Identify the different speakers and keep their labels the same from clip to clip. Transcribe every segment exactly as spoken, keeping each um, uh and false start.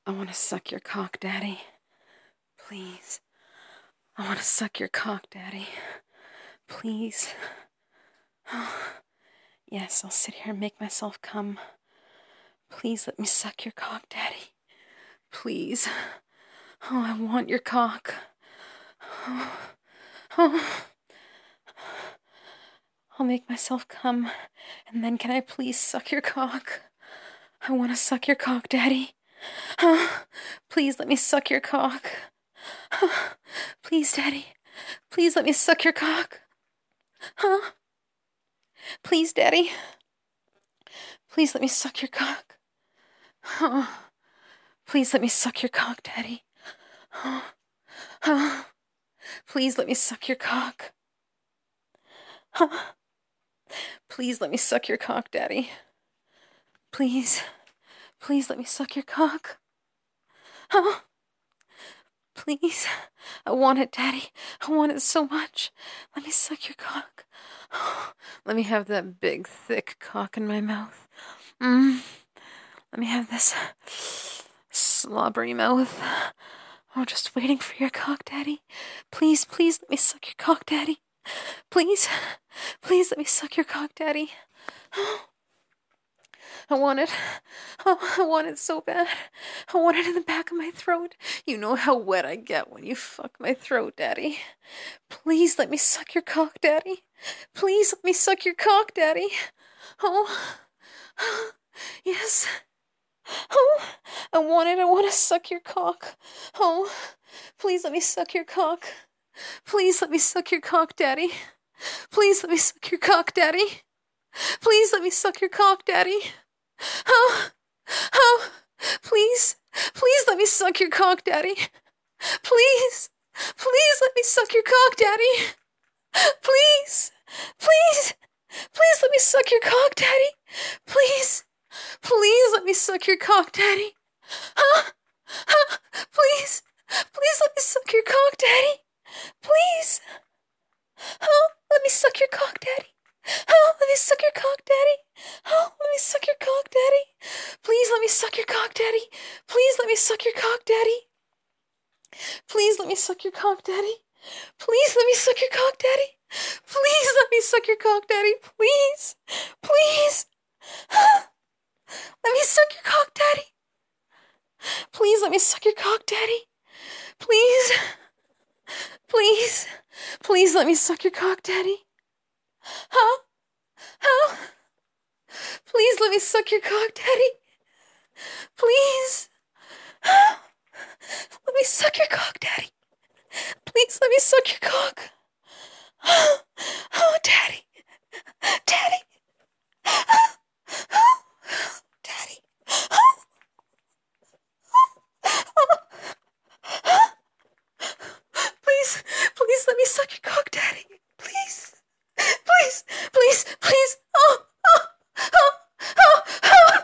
Speaker 1: I want to suck your cock, Daddy. Please. I want to suck your cock, Daddy. Please. Oh, yes, I'll sit here and make myself come. Please let me suck your cock, Daddy. Please. Oh, I want your cock. Oh, oh. I'll make myself come, and then can I please suck your cock? I want to suck your cock, Daddy. Oh, please let me suck your cock. Oh, please, Daddy. Please let me suck your cock. Huh? Please, Daddy. Please let me suck your cock. Oh, please let me suck your cock, Daddy. Oh, oh, please let me suck your cock. Oh, please let me suck your cock, Daddy. Please, please let me suck your cock. Oh, please. I want it, Daddy. I want it so much. Let me suck your cock. Oh, let me have that big, thick cock in my mouth. Mmm. Let me have this slobbery mouth. Oh, just waiting for your cock, Daddy. Please, please let me suck your cock, Daddy. Please, please let me suck your cock, Daddy. Oh, I want it. Oh, I want it so bad. I want it in the back of my throat. You know how wet I get when you fuck my throat, Daddy. Please let me suck your cock, Daddy. Please let me suck your cock, Daddy. Oh, yes. Oh, I want it. I want to suck your cock. Oh, please let me suck your cock. Please let me suck your cock, Daddy. Please let me suck your cock, Daddy. Please let me suck your cock, Daddy. Oh, oh, please, please let me suck your cock, Daddy. Please, please let me suck your cock, Daddy. Please, please, please let me suck your cock, Daddy. Please, please let me suck your cock, Daddy. Huh? Huh? Please, please let me suck your cock, Daddy. Please. Oh, let me suck your cock, Daddy. Oh, let me suck your cock, Daddy. Oh, let me suck your cock, Daddy. Please let me suck your cock, Daddy. Please let me suck your cock, Daddy. Please let me suck your cock, Daddy. Please let me suck your cock, Daddy. Please let me suck your cock, Daddy. Please. Please. Let me suck your cock, Daddy. Please let me suck your cock, Daddy. Please. Please. Please let me suck your cock, Daddy. Huh? Huh? Please let me suck your cock, Daddy. Please. Let me suck your cock, Daddy. Please let me suck your cock. Oh, Daddy. Daddy. Daddy. Please, please let me suck your cock, Daddy. Please. Please, please, please. Oh, oh, oh, oh, oh,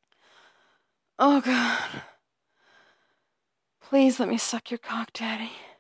Speaker 1: oh, God. Please let me suck your cock, Daddy.